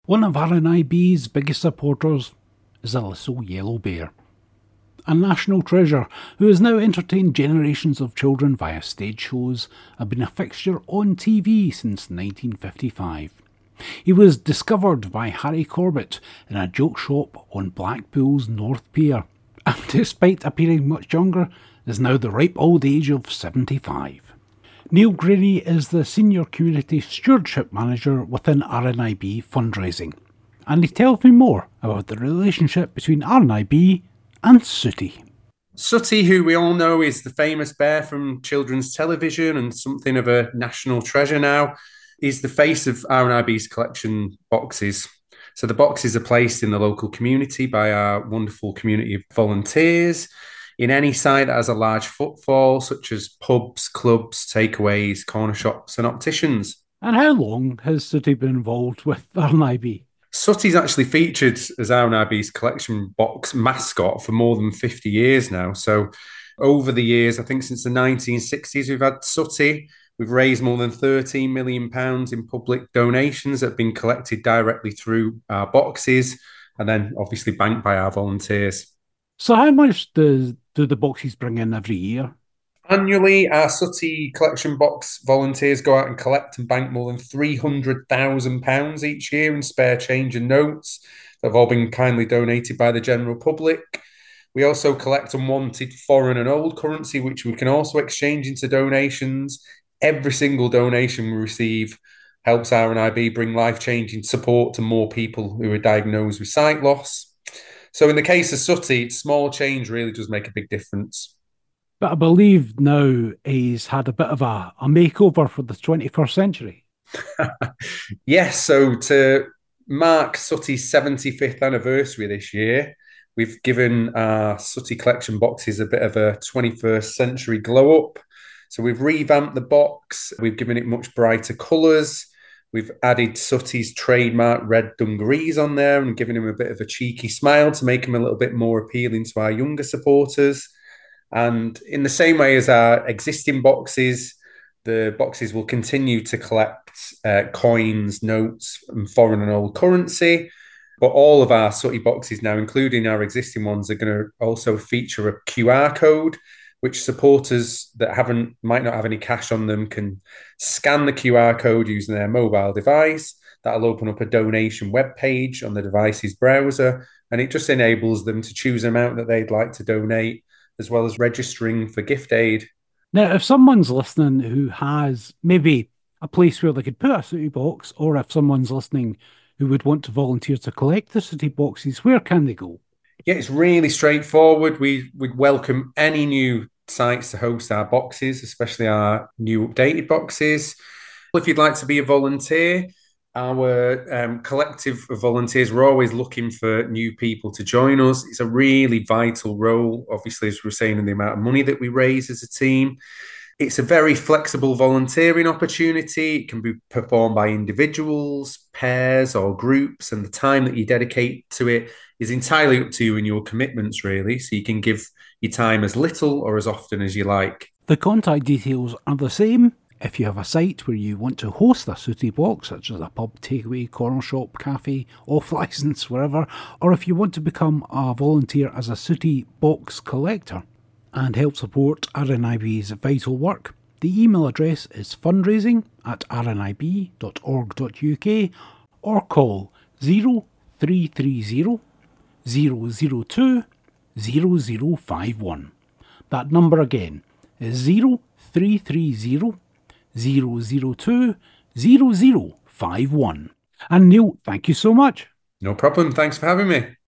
One of RNIB's biggest supporters is a little yellow bear, a national treasure who has now entertained generations of children via stage shows and been a fixture on TV since 1955. He was discovered by Harry Corbett in a joke shop on Blackpool's North Pier, and despite appearing much younger, is now the ripe old age of 75. Neil Graney is the Senior Community Stewardship Manager within RNIB Fundraising, and he tells me more about the relationship between RNIB and Sooty. Sooty, who we all know is the famous bear from children's television and something of a national treasure now, is the face of RNIB's collection boxes. So the boxes are placed in the local community by our wonderful community of volunteers in any site that has a large footfall, such as pubs, clubs, takeaways, corner shops and opticians. And how long has Sooty been involved with RNIB? Sooty's actually featured as RNIB's collection box mascot for more than 50 years now. So over the years, I think since the 1960s, we've had Sooty. We've raised more than £13 million in public donations that have been collected directly through our boxes and then obviously banked by our volunteers. So how much do the boxes bring in every year? Annually, our Sooty collection box volunteers go out and collect and bank more than £300,000 each year in spare change and notes that have all been kindly donated by the general public. We also collect unwanted foreign and old currency, which we can also exchange into donations. Every single donation we receive helps RNIB bring life-changing support to more people who are diagnosed with sight loss. So in the case of Sooty, small change really does make a big difference. But I believe now he's had a bit of a makeover for the 21st century. Yes, so to mark Sooty's 75th anniversary this year, we've given our Sooty collection boxes a bit of a 21st century glow up. So we've revamped the box, we've given it much brighter colours. We've added Sooty's trademark red dungarees on there and given him a bit of a cheeky smile to make him a little bit more appealing to our younger supporters. And in the same way as our existing boxes, the boxes will continue to collect coins, notes, and foreign and old currency. But all of our Sooty boxes now, including our existing ones, are going to also feature a QR code, which supporters that might not have any cash on them can scan the QR code using their mobile device. That'll open up a donation web page on the device's browser, and it just enables them to choose an amount that they'd like to donate, as well as registering for gift aid. Now, if someone's listening who has maybe a place where they could put a Sooty box, or if someone's listening who would want to volunteer to collect the Sooty boxes, where can they go? Yeah, it's really straightforward. We'd welcome any new sites to host our boxes, especially our new updated boxes. If you'd like to be a volunteer, our collective of volunteers, we're always looking for new people to join us. It's a really vital role, obviously, as we're saying, in the amount of money that we raise as a team. It's a very flexible volunteering opportunity. It can be performed by individuals, pairs, or groups, and the time that you dedicate to it is entirely up to you and your commitments, really. So you can give your time as little or as often as you like. The contact details are the same. If you have a site where you want to host a Sooty box, such as a pub, takeaway, corner shop, cafe, off licence, wherever, or if you want to become a volunteer as a Sooty box collector and help support RNIB's vital work, the email address is fundraising@rnib.org.uk or call 0330 002 0051. That number again is 0330 002 0051. And Neil, thank you so much. No problem. Thanks for having me.